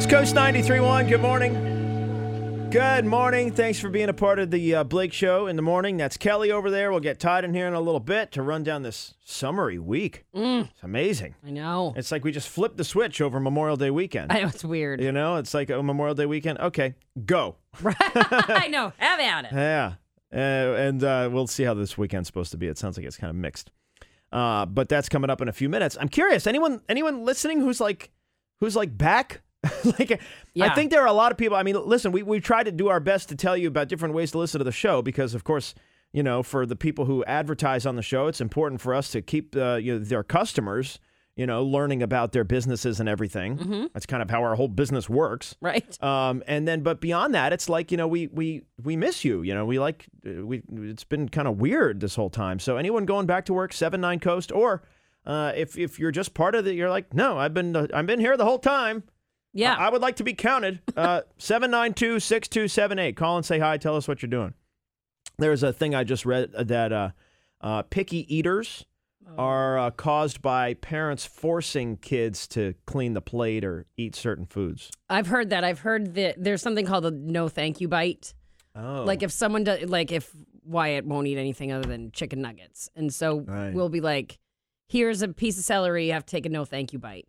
It's Coast 93.1. Good morning. Good morning. Thanks for being a part of the Blake Show in the morning. That's Kelly over there. We'll get Todd in here in a little bit to run down this summery week. It's amazing. I know. It's like we just flipped the switch over Memorial Day weekend. I know, it's weird. You know, it's like a Memorial Day weekend. Okay, go. I know. Have at it. Yeah. And we'll see how this weekend's supposed to be. It sounds like it's kind of mixed. But that's coming up in a few minutes. I'm curious, anyone listening who's back? I think there are a lot of people. I mean, listen, we tried to do our best to tell you about different ways to listen to the show because, of course, you know, for the people who advertise on the show, it's important for us to keep their customers, you know, learning about their businesses and everything. Mm-hmm. That's kind of how our whole business works. Right. But beyond that, it's like, you know, we miss you. You know, it's been kind of weird this whole time. So anyone going back to work, 7-9 Coast, or if you're just part of it, you're like, no, I've been here the whole time. Yeah. I would like to be counted. 792-6278. Call and say hi. Tell us what you're doing. There's a thing I just read that picky eaters are caused by parents forcing kids to clean the plate or eat certain foods. I've heard that. I've heard that there's something called the no thank you bite. Oh. Like if someone does, like if Wyatt won't eat anything other than chicken nuggets. And so we'll be like, here's a piece of celery. You have to take a no thank you bite.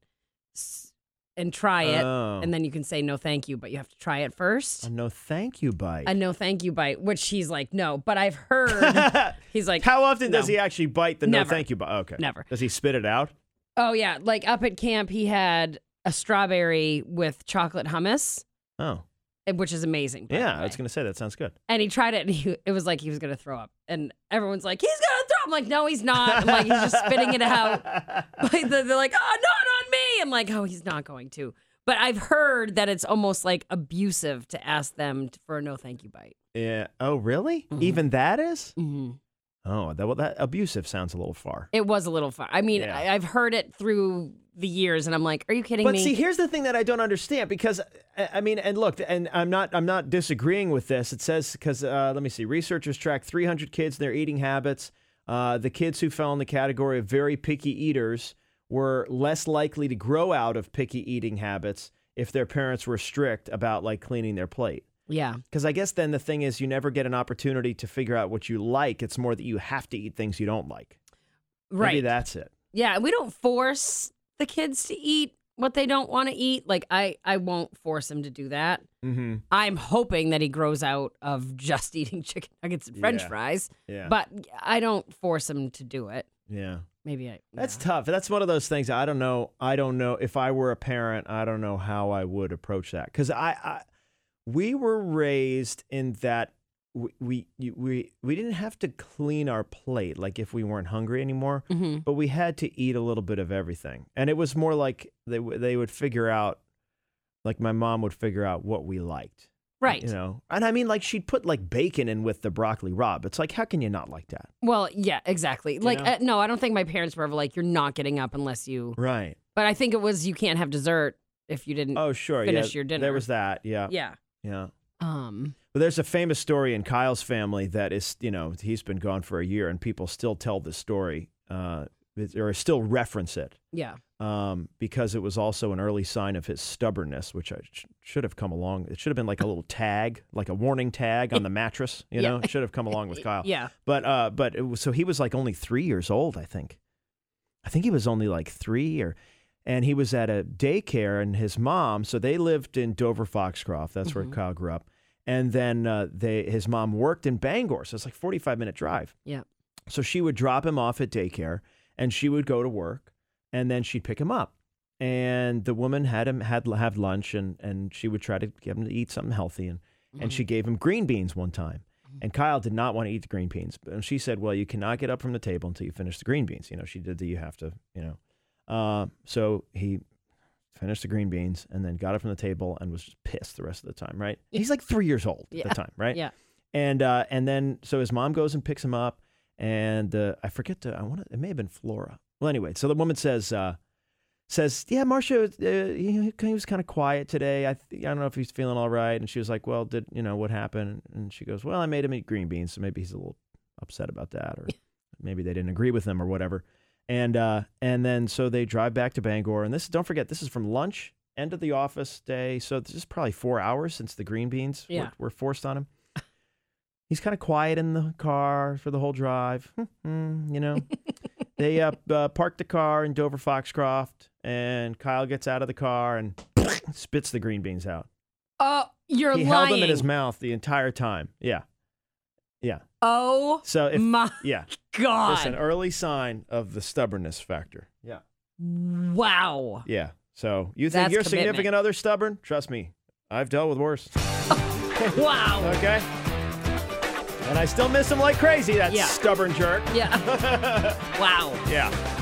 And try it, and then you can say no thank you, but you have to try it first. A no thank you bite. A no thank you bite, which he's like, no. But I've heard, he's like, how often does he actually bite the no thank you bite? Okay. Never. Does he spit it out? Oh, yeah. Like up at camp, he had a strawberry with chocolate hummus. Oh. Which is amazing. Yeah, I was going to say, that sounds good. And he tried it, and it was like he was going to throw up. And everyone's like, he's going to throw up. I'm like, no, he's not. I'm like, he's just spitting it out. Like, they're like, oh, not on me. I'm like, oh, he's not going to. But I've heard that it's almost like abusive to ask them for a no thank you bite. Yeah. Oh, really? Mm-hmm. Even that is? Mm-hmm. Oh, that abusive sounds a little far. It was a little far. I mean, yeah. I've heard it through the years, and I'm like, are you kidding me? But see, here's the thing that I don't understand, because I mean, and look, and I'm not disagreeing with this. It says because let me see, researchers tracked 300 kids and their eating habits. The kids who fell in the category of very picky eaters were less likely to grow out of picky eating habits if their parents were strict about like cleaning their plate. Yeah. Because I guess then the thing is you never get an opportunity to figure out what you like. It's more that you have to eat things you don't like. Right. Maybe that's it. Yeah. We don't force the kids to eat what they don't want to eat. Like I won't force him to do that. Mm-hmm. I'm hoping that he grows out of just eating chicken nuggets and French fries. Yeah. But I don't force him to do it. Yeah. Maybe That's tough. That's one of those things. I don't know. If I were a parent, I don't know how I would approach that. Because we were raised in that we didn't have to clean our plate like if we weren't hungry anymore, mm-hmm. but we had to eat a little bit of everything. And it was more like they would figure out, like my mom would figure out what we liked. Right. You know, and I mean, like she'd put like bacon in with the broccoli rabe. It's like, how can you not like that? Well, yeah, exactly. Like, no, I don't think my parents were ever like, you're not getting up unless you. Right. But I think it was, you can't have dessert if you didn't finish your dinner. There was that. Yeah. Yeah. Yeah. But there's a famous story in Kyle's family that is, you know, he's been gone for a year and people still tell this story or still reference it. Yeah. Because it was also an early sign of his stubbornness, which I should have come along. It should have been like a little tag, like a warning tag on the mattress. You know, it should have come along with Kyle. Yeah. But it was, so he was like only 3 years old, I think. I think he was only like 3 and he was at a daycare, and his mom, so they lived in Dover Foxcroft. That's mm-hmm. where Kyle grew up. And then his mom worked in Bangor, so it's like a 45-minute drive. Yeah. So she would drop him off at daycare, and she would go to work, and then she'd pick him up. And the woman had him have lunch, and she would try to get him to eat something healthy, and she gave him green beans one time. And Kyle did not want to eat the green beans. And she said, well, you cannot get up from the table until you finish the green beans. You know, she did you have to, you know. So he finished the green beans and then got up from the table and was just pissed the rest of the time, right? He's like 3 years old at the time, right? Yeah. And then so his mom goes and picks him up, and I forget it may have been Flora. Well, anyway, so the woman says, yeah, Marcia, he was kind of quiet today. I don't know if he's feeling all right. And she was like, well, what happened? And she goes, well, I made him eat green beans, so maybe he's a little upset about that, or maybe they didn't agree with him or whatever. And then so they drive back to Bangor, and don't forget, this is from lunch end of the office day. So this is probably 4 hours since the green beans were forced on him. He's kind of quiet in the car for the whole drive. They parked the car in Dover Foxcroft, and Kyle gets out of the car and spits the green beans out. You're lying. He held them in his mouth the entire time. Yeah. Oh, so my God. It's an early sign of the stubbornness factor. Yeah. Wow. Yeah. So you think your significant other stubborn? Trust me, I've dealt with worse. Wow. Okay. And I still miss him like crazy, that stubborn jerk. Yeah. Wow. Yeah.